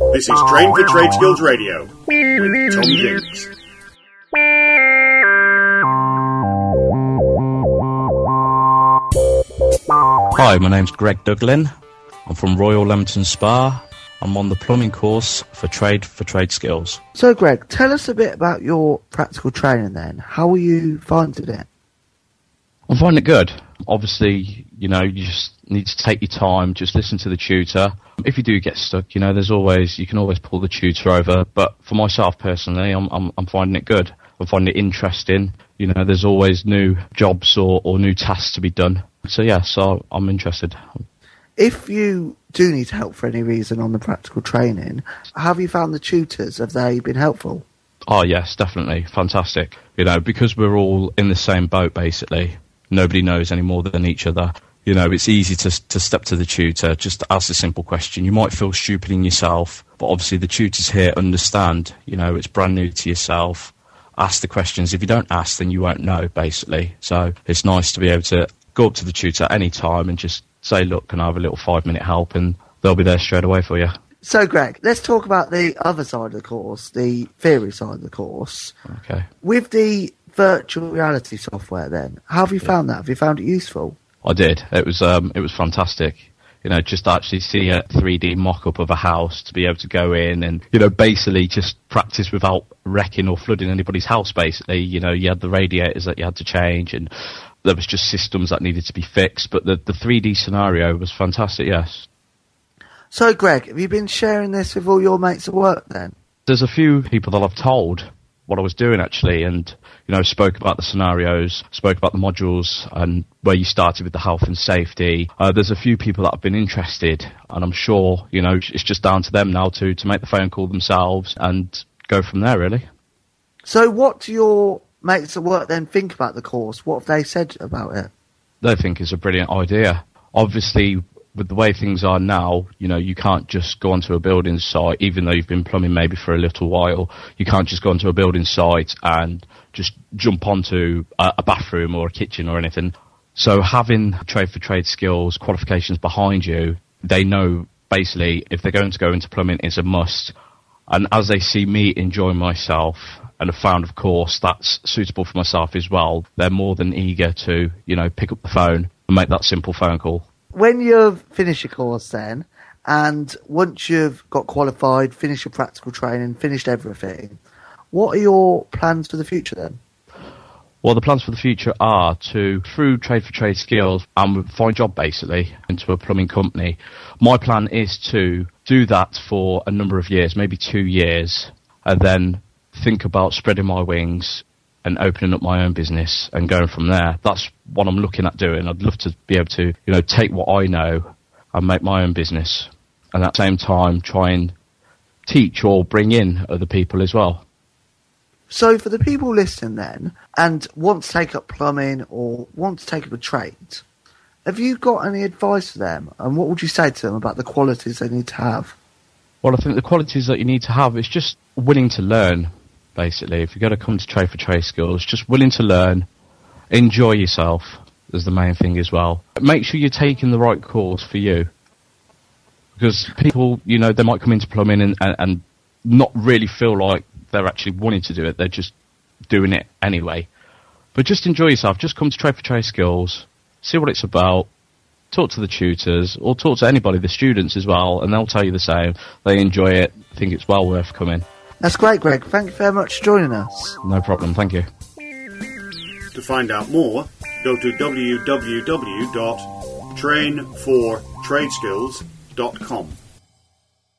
This is Train for Trade Skills Radio with Tom Jinks. Hi, my name's Greg Duglin. I'm from Royal Leamington Spa. I'm on the plumbing course for Trade Skills. So, Greg, tell us a bit about your practical training then. How are you finding it? I'm finding it good. Obviously, you just need to take your time, just listen to the tutor. If you do get stuck, you can always pull the tutor over. But for myself personally, I'm finding it good. I'm finding it interesting. There's always new jobs or new tasks to be done. So I'm interested. If you do need help for any reason on the practical training, have you found the tutors? Have they been helpful? Oh, yes, definitely. Fantastic. Because we're all in the same boat, basically. Nobody knows any more than each other. It's easy to step to the tutor, just ask a simple question. You might feel stupid in yourself, but obviously the tutors here understand. It's brand new to yourself. Ask the questions. If you don't ask, then you won't know, basically. So it's nice to be able to go up to the tutor at any time and just say, look, can I have a little 5-minute help? And they'll be there straight away for you. So, Greg, let's talk about the other side of the course, the theory side of the course. Okay. With the virtual reality software then, how have you found that? Have you found it useful? I did. It was fantastic. Just to actually see a 3D mock-up of a house, to be able to go in and, basically just practice without wrecking or flooding anybody's house, basically. You had the radiators that you had to change and there was just systems that needed to be fixed. But the 3D scenario was fantastic, yes. So, Greg, have you been sharing this with all your mates at work then? There's a few people that I've told what I was doing, actually, and, spoke about the scenarios, spoke about the modules and where you started with the health and safety. There's a few people that have been interested, and I'm sure, it's just down to them now to make the phone call themselves and go from there, really. So what do your mates at work then think about the course? What have they said about it? They think it's a brilliant idea. Obviously, with the way things are now, you can't just go onto a building site, even though you've been plumbing maybe for a little while. You can't just go onto a building site and just jump onto a bathroom or a kitchen or anything. So having Trade for Trade Skills qualifications behind you, they know basically if they're going to go into plumbing, it's a must. And as they see me enjoying myself and have found, of course, that's suitable for myself as well, they're more than eager to, pick up the phone and make that simple phone call. When you've finished your course then, and once you've got qualified, finished your practical training, finished everything, what are your plans for the future then? Well, the plans for the future are to, through Trade for Trade Skills, find a job basically into a plumbing company. My plan is to do that for a number of years, maybe 2 years, and then think about spreading my wings and opening up my own business and going from there. That's what I'm looking at doing. I'd love to be able to, take what I know and make my own business, and at the same time try and teach or bring in other people as well. So for the people listening then, and want to take up plumbing or want to take up a trade, have you got any advice for them? And what would you say to them about the qualities they need to have? Well, I think the qualities that you need to have is just willing to learn, basically. If you're going to come to Trade for Trade Skills, just willing to learn, enjoy yourself is the main thing as well. Make sure you're taking the right course for you. Because people, they might come into plumbing and not really feel like they're actually wanting to do it. They're just doing it anyway. But just enjoy yourself. Just come to Trade for Trade Skills, see what it's about, talk to the tutors, or talk to anybody, the students as well, and they'll tell you the same. They enjoy it, think it's well worth coming. That's great, Greg. Thank you very much for joining us. No problem. Thank you. To find out more, go to www.trainfortradeskills.com.